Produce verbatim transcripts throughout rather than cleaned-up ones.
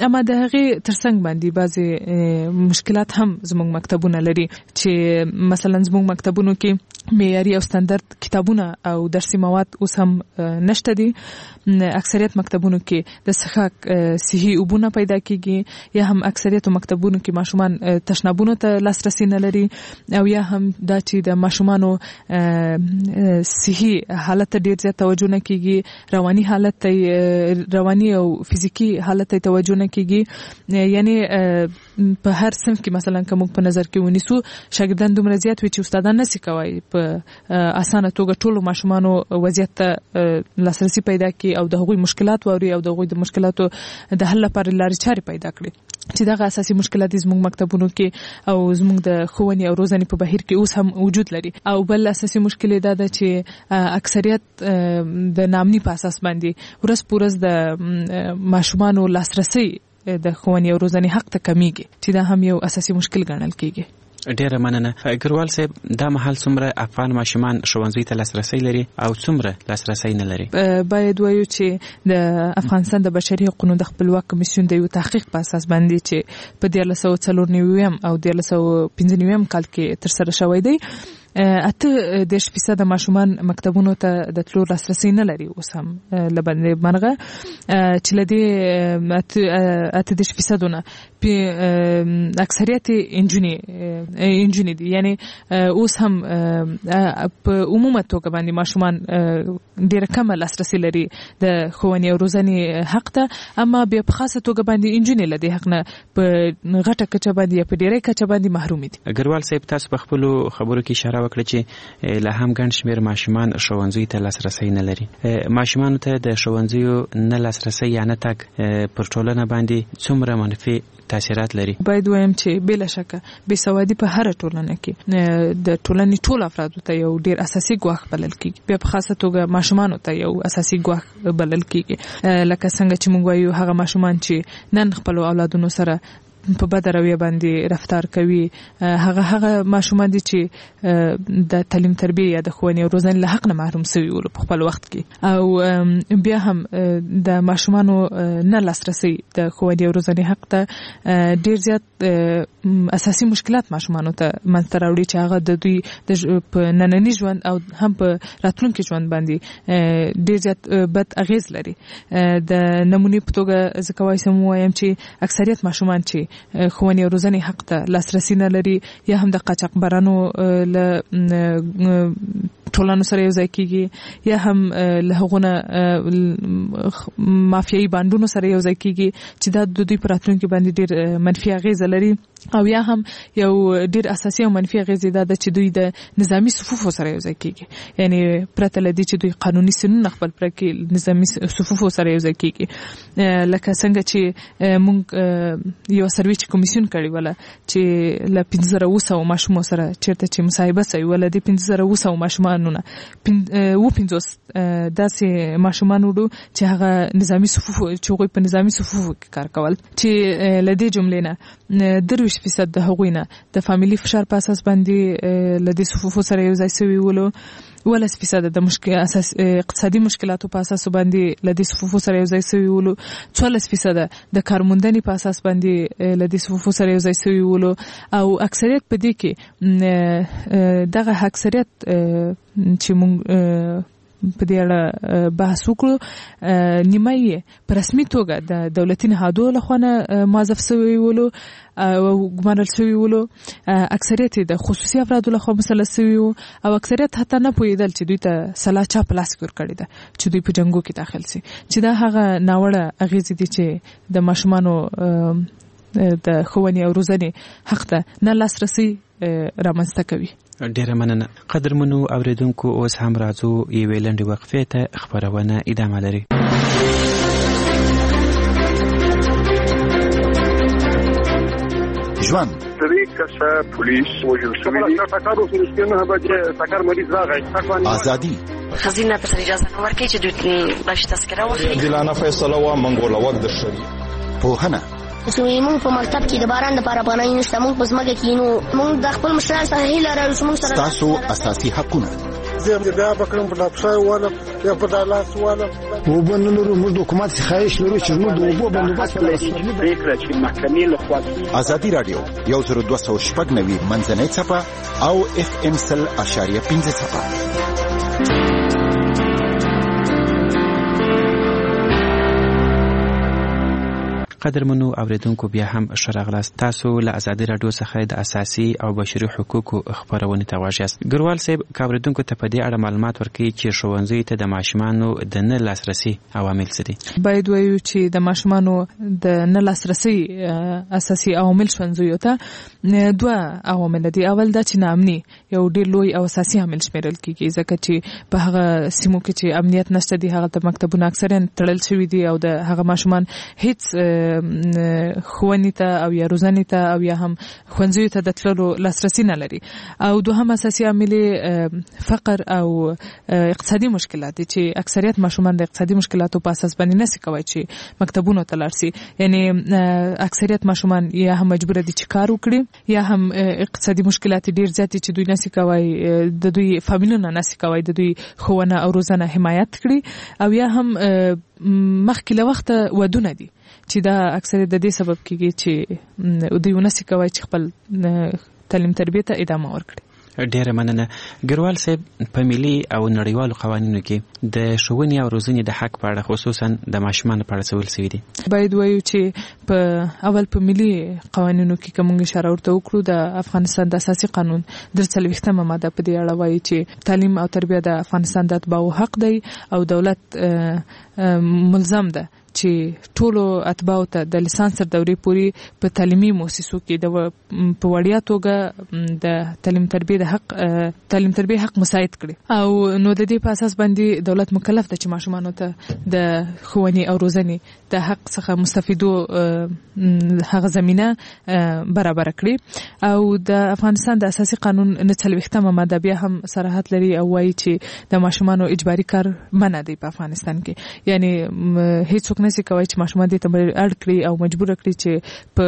اما د هغې ترڅنګ باندې بعضې مشکلات هم زموږ مکتبونه لري چې مثلا زموږ مکتبونو کې معیاري او ستاندرد کتابونه او درسي مواد اوس هم نشته دي. اکثریت مکتبونو کې د څښاک صحي اوبونه پیدا کیږي یا هم اکثریت مکتبونو کې ماشومان تشنابونو ته لاسرسي نه لري او یا هم دا چې د ماشومانو صحي حالت ته ډیر زیات توجه نه کیږي، رواني حالت ته رواني او فزیکی حالت ته توجه نه کیږي. یعنی په هر صنف کې مثلا کوم په نظر کې ونیسو شاګردان دومره زیات وي چې استادان نشي کوي په اسانه توګه ټولو ماشومانو وضعیت ته لاسرسي پیدا کړي او د هغوی مشکلات ووري او د هغوی د مشکلاتو د حل لپاره لارې چارې پیدا کړي چې دغه اساسي مشکلات زموږ مکتبونو کې او زموږ د ښوونې او روزنې په بهیر کې اوس هم وجود لري. او بل اساسي مشکل دا ده چې اکثریت د نامني په اساس باندې ورځ په ورځ د ماشومانو لاسرسي د ښوونې او روزنې حق ته کمیږي چې دا هم یو اساسي مشکل ګڼل کیږي. ډیره مننه. ګروال صاحب، دا مهال څومره افغان ماشومان ښوونځي ته لاسرسي لري او څومره لاسرسي نه لري؟ باید وایو چې د افغانستان د بشري حقوقو د خپلواک کمیسیون د یو تحقیق په اساس باندې چې په دیارلس سوه څلور نوي او دیارلس سوه پنځه نوي کال کې ترسره شوی دی، اته دېرش فیصده ماشومان مکتبونو ته د تلو لاسرسي نه لري اوس هم لبندې مرغه چې له دې اته دېرش فیصدونه په اکثریت انجونې انجونې دي. یعنی اوس هم په عمومي توګه باندې ماشومان ډېره کمه لاسرسي لري د ښوونې او روزنې حق ته، اما بیا په خاصه توګه باندې انجونې له دې حق نه په غټه کچه باندې یا په ډېرې کچه باندې محروم دي. ګروال صاحب، تاسو په خپلو خبرو کې اشاره وکړه چې له هم ګڼ شمېر ماشومان ښوونځیو ته لاسرسی نه لري. ماشومانو ته د ښوونځیو نه لاسرسی یا نه تګ پر ټولنه باندې څومره منفي تاثیرات لري؟ باید وایم چې بلا شکه بې سوادي په هر ټولنه کې د ټولنې ټول افرادو ته یو ډیر اساسي ګواښ بلل کیږي، بیا په خاصه توګه ماشومانو ته یو اساسي ګواښ بلل کیږي. لکه څنګه چې موږ وایو هغه ماشومان چې نن خپل اولادونو سره په بد رویه باندې رفتار کوي، هغه هغه ماشومان دي چې د تعلیم تربیه یا د ښوونې او روزنې له حق نه محروم شوي ول په خپل وخت کې، او بیا هم د ماشومانو نه لاسرسي د ښوونې او روزنې حق ته ډیر زیات اساسي مشکلات ماشومانو ته منځته راوړي چې هغه د دوی په ننني ژوند او هم په راتلونکي ژوند باندې ډیر زیات بد اغیز لري. د نمونې په توګه زه کولی شم ووایم چې اکثریت ماشومان چې ښوونې او روزنې حق ته لاسرسي نه لري یا هم د قاچاقبرانو له ټولنو سره یو ځای کیږي یا هم له هغو نه مافیایي بانډونو سره یو ځای کیږي چې دا د دوی په راتلونکي باندې ډېر منفي اغیزه لري، او یا هم یو ډېر اساسي او منفي اغیزه دا ده چې دوی د نظامي صفوفو سره یو ځای کیږي، یعنی پرته له دې چې دوی قانوني سنونه خپل پر کې نظامي صفوفو سره یو ځای کیږي. لکه څنګه چې موږ یو سروې چې کمیسیون کړی وله چې له پنځه زره اووه سوه ماشومو سره چېرته چې مصاحبه سوي وله د پنځه زره اووه سوه ماشومانو نه اووه پنځوس داسې ماشومان وړو چې هغه نظامي صفوفو چې هغوی په نظامي صفوفو کې کار کول، چې له دې جملې نه درویشت فیصد د هغوی نه د فامیلي فشار په اساس باندې له دې صفوفو سره یو ځای سوي ولو، ولس فیصد د مشکل اساس اقتصادي مشکلاتو په اساس باندې له دې صفوفو سره یو ځای سوي ولو، څوارلس فیصد د کارموندنې په اساس باندې له دې صفوفو سره یو ځای سوي ولو، او اکثریت په دې کې دغه اکثریت چې موږ په دې اړه بحث وکړو نیمه یې په رسمي توګه د دولتي نهادو لخوا نه موظف سوي ولو او ګمارل سوي ولو، اکثریت د خصوصي افرادو لخوا مسلط سوي وو، او اکثریت حتی نه پوهېدل چې دوی ته سلا چا په لاس کې ورکړې ده چې دوی په جنګو کې داخل سي، چې دا هغه ناوړه اغېزې دي چې د ماشومانو د ښوونې او روزنې حق ته نه لاسرسي رامنځته کوي. ډیره مننه. قدرمنو اوریدونکو، اوس هم راځو یوې لنډې وقفې ته، خپرونه ادامه لري. ژوند درې کسه پولیس وژل شوي دي. ټکر وشو چې نه بجې ټکر مریض راغی. ازادي خزینه ته اجازه نه ورکړي چې دوی باش تذکره واخلي. عادلانه فیصله و منګوله وخت د شری پوهنه چې موږ په مکتب کې د باران لپاره پناه نشته، موږ په ځمکه کې نو موږ د خپل مشرانو سره هیله لرو چې موږ سره تاسو اساسي حقونه زه بیا بکرم په لپسای والا یا په دالاس والا و بنو نور موږ د حکومت خواهش لرو چې موږ د اوبو بندوبست پریکړه چې محکمې لخوا ازادي رادیو یو زر دوه سوه شپږ نوي منځنۍ څپه او اف ام سل اشاریه پنځه څپه. قدرمنو اوریدونکو بیا هم ښه راغلاست. تاسو له ازادي راډیو څخه د اساسي او بشري حقوقو خبرونه ته غوږ یاست. ګروال صاحب که اوریدونکو ته په دې اړه معلومات ورکړي چې ښوونځیو ته د ماشومانو د نه لاسرسي عوامل څه دي؟ باید وایو چې د ماشومانو د نه لاسرسي اساسي عوامل ښوونځیو ته دوه عوامل دي. اول دا چې ناامني یو ډېر لوی او اساسي عامل شمیرل کیږي، ځکه چې په هغه سیمو کې چې امنیت نشته دي هغه د مکتبونو اکثرا تړل شوي دي او د هغه ماشومان هیڅ ښوونې ته او یا روزنې ته او یا هم ښوونځیو ته د تللو لاسرسي نه لري. او دوهم اساسي عامل فقر او اقتصادي مشکلات دي چې اکثریت ماشومان د اقتصادي مشکلاتو په اساس باندې نشي کوي چې مکتبونو ته لاړ شي. یعنی اکثریت ماشومان یا هم مجبور دي چې کار وکړي یا هم اقتصادي مشکلات ډیر زیات چې دوی نشي کوي، د دوی فامیلونه نشي کوي د دوی ښوونه او روزنه حمایت کړي، او یا هم مخکې له وخته ودونه دي چې دا اکثر د دې سبب کیږي چې دوی ونسي کوي چې خپل تعلیم تربیه ته ادامه ورکړي. ډیره مننه. ګروال صاحب، په ملي او نړیوالو قوانینو کې د ښوونې او روزنې د حق په اړه خصوصا د ماشومانو په اړه څه ویل شوي دي؟ باید وایو چې په اول په ملي قوانینو کې کوم اشاره ورته وکړو، د افغانستان د اساسي قانون درې څلوېښتمه ماده په دې اړه وایي چې تعلیم او تربیه د افغانستان د اتباعو حق دی او دولت ملزم ده چې ټولو اتباعو ته د لیسانس تر دورې پورې په تعلیمي مؤسسو کې د په وړیا توګه د تعلیم تربیه د حق تعلیم تربیه حق مساعد کړي. او نو د دې په اساس باندې دولت مکلف ده چې ماشومانو ته د ښوونې او روزنې د حق څخه مستفیدو هغه زمينه برابر کړي. او د افغانستان د اساسي قانون نه څلوېښتمه ماده بیا هم صراحت لري او وایي چې د ماشومانو اجباري کار منع دی په افغانستان کې. یعنی هیڅ څوک نشي کوي چې ماشومان دې ته اړ کړي او مجبور کړي چې په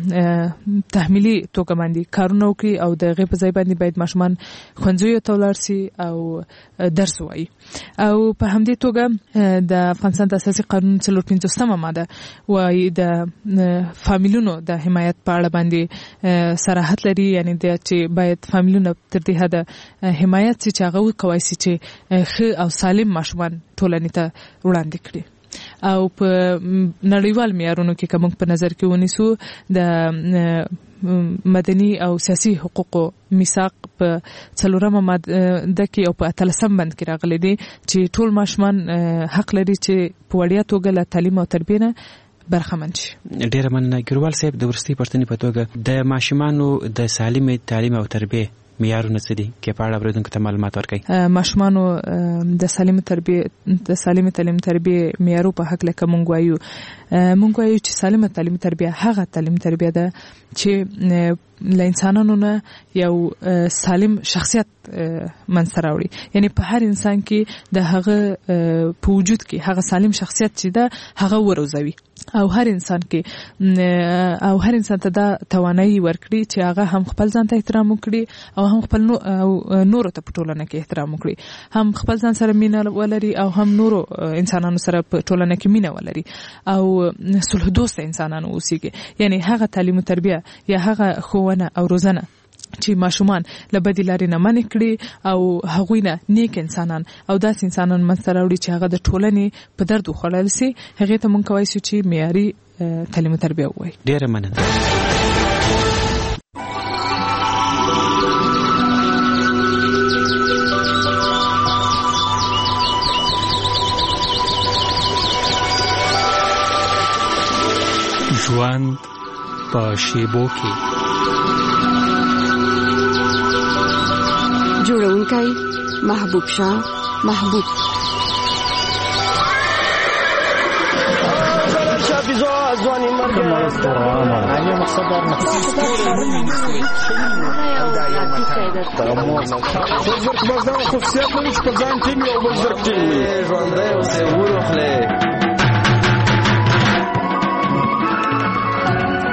تحمیلي توګه باندې کارونه وکړي، او د غي په ځای باندې باید ماشومان ښوونځیو ته ولاړ شي او درس وایي. او په همدې توګه د افغانستان د اساسي قانون څلور پنځوستمه ماده وایي د فامیلونو د حمایت په اړه باندې صراحت لري، یعنی د چې باید فامیلونه تر دې حده حمایت شي چې هغه وکوي چې ښه او سالم ماشومان ټولنې ته وړاندې کړي. او په نړیوال معیارونو کې کوم په نظر کې ونیسو د مدني او سیاسي حقوقو میثاق په څلورمه ماده کې او په اتلسم بند کې راغلي دي چې ټول ماشومان حق لري چې په وړیا توګه له تعلیم او تربیه نه برخمن شي. ډیره مننه. ګروال صاحب، د ورستي پښتنې په توګه د ماشومانو د سالم تعلیم او تربیه معیارونه څه دي کې په اړه اوریدونکو ته معلومات ورکړئ؟ ماشومانو د سالم تربیه د سالم تعلیم تربیه معیارو په حق لکه مونږ وایو مونږ وایو چې سالم تعلیم تربیه هغه تعلیم تربیه ده چې ل انسانانو نه یو سالم شخصیت منځته راوړي. یعنی په هر انسان کې د هغه په وجود کې هغه سالم شخصیت چې ده هغه وروزوي، او هر انسان کې او هر انسان ته دا توانایي ورکړي چې هغه هم خپل ځان ته احترام وکړي او هم خپل نور ته په ټولنه کې احترام وکړي، هم خپل ځان سره مینه ولري او هم نورو انسانانو سره په ټولنه کې مینه ولري او صلح دوست انسانانو اوسېږي. یعنی هغه تعلیم او تربیه یا هغه ښوونه او روزنه چې ماشومان له بدې لارې نه منع کړي او هغوی نه نیک انسانان او داسې انسانان منځته راوړي چې هغه د ټولنې په درد وخوړل شي، هغې ته مونږ کولی شو چې معیاري تعلیم او تربیه ووایو. ډېره مننه. ژوند په شیبو کې جوړونکی محبوب شاه محبوب ځواني مرګ علي مقصد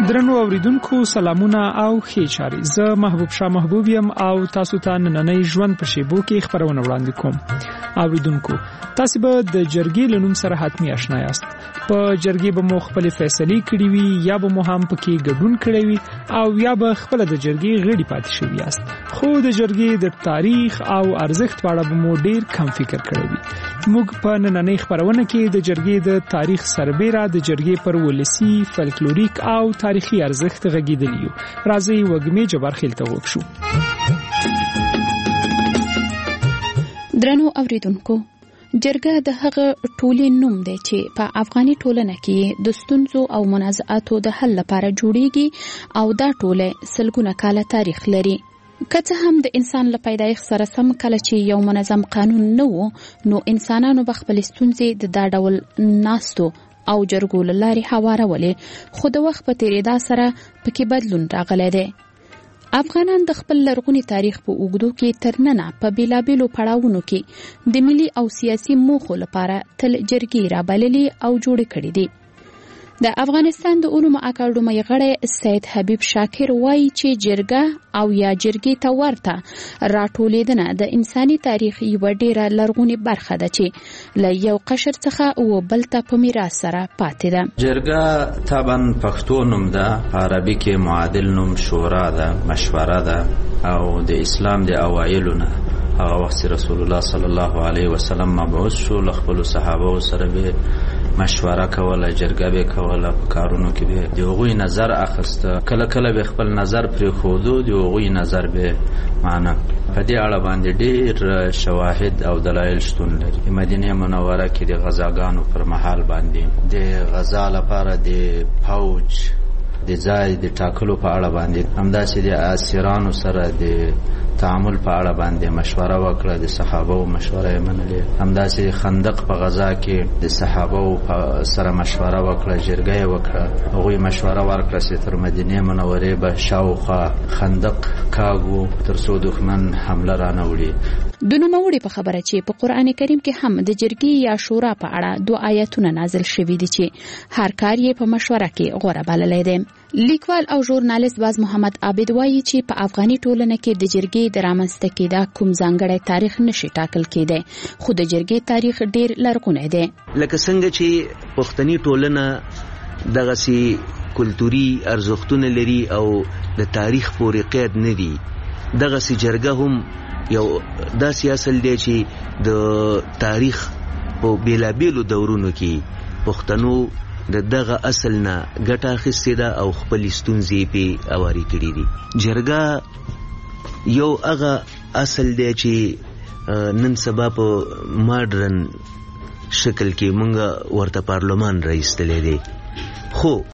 درنو اوریدونکو سلامونه او ښې چارې. زه محبوب شاه محبوب یم او تاسو ته نننۍ ژوند په شیبو کې خبرونه وړاندې کوم. اوریدونکو تاسو به د جرګې له نوم سره حتمی آشنا یاست. په جرګې به مو خپل فیصلې کړې وي یا به مو هم پکې ګډون کړی وي او یا به خپل د جرګې غړي پاتې شوي یاست. خو د جرګې د تاریخ او ارزښت په اړه به مو ډیر کم فکر کړی وي. موږ په نننۍ خبرونه کې د جرګې د تاریخ سربېره د جرګې پر ولسی فلکلوریک او تاریخي ارزښت غږیدلی یو. راځي وګمې جبار خیل ته وښو. درنو اوریدونکو جرګه د هغه ټولې نوم دی چې په افغاني ټولنه کې د ستونزو او منازعاتو د حل لپاره جوړیږي او دا ټوله سلګونه کاله تاریخ لري. که څه هم د انسان له پیدایښت سره سم کله چې یو منظم قانون نه و نو انسانانو به خپل ستونزې د دا ډول ناستو او جرګو له لارې هوارولې، خو د وخت په تیریدا سره پکې بدلون راغلی دی. افغانان د خپل لرغوني تاریخ په اوږدو کې تر ننه په بیلابیلو پړاوونو کې د ملي او سیاسي موخو لپاره تل جرګې رابللې او جوړې کړې دي. د افغانستان د علومو اکاډمۍ غړی سید حبیب شاکر وایي چې جرګه او یا جرګې ته ورته راټولېدنه د انساني تاریخ یوه ډېره لرغونې برخه ده چې له یو قشر څخه و بل ته په میراث سره پاتې ده. جرګه طبعا پښتو نوم ده، عربي کې معادل نوم شورا ده، مشوره ده او د اسلام د اوایلو نه هغه وخت رسول الله صلی الله علیه وسلم مبعوث شو، له خپلو صحابو سره به مشوره کوله، جرګه به کوله، په کارونو کې به د هغوی نظر اخیسته، کله کله به خپل نظر پرېښودو، د هغوی نظر به معنه. په دې اړه باندې ډېر شواهد او دلایل شتون لري. مدینه منوره کې د غزاګانو پر مهال باندې د غزا لپاره د فوج د ځای د ټاکلو په اړه باندې، همداسې د اسیرانو سره د تعامل په اړه باندې مشوره وکړه، د صحابه او مشوره یې منلې. همداسې خندق په غزا کې د صحابه او سره مشوره وکړه، جرګه یې وکړه، هغوی مشوره ورکړه چې تر مدینې منورې به شاوخوا خندق کاږو تر څو دښمن حمله رانه وړي. د نوموړي په خبره چې په قرآن کریم کې هم د جرګې یا شورا په اړه دوه آیتونه نازل شوي دي چې هر کار یې په مشوره کې غوره بللی دی. لیکوال او ژورنالیست باز محمد عابد وایي چې په افغاني ټولنه کې د جرګې د رامنځته کېدا کوم ځانګړی تاریخ نشي ټاکل کېدی، خو د جرګې تاریخ ډېر لرغونی دی. لکه څنګه چې پښتني ټولنه دغسې کلتوري ارزښتونه لري او د تاریخ پورې قید نه دي، دغسې جرګه هم یو داسې اصل دی چې د تاریخ په بیلابیلو دورونو کې پښتنو د دغه اصل نه ګټه اخیستې ده او خپل ستونزې پې اوارې کړي دي. جرګه یو هغه اصل دی چې نن سبا په ماډرن شکل کې مونږ ورته پارلمان راایستلی دی، خو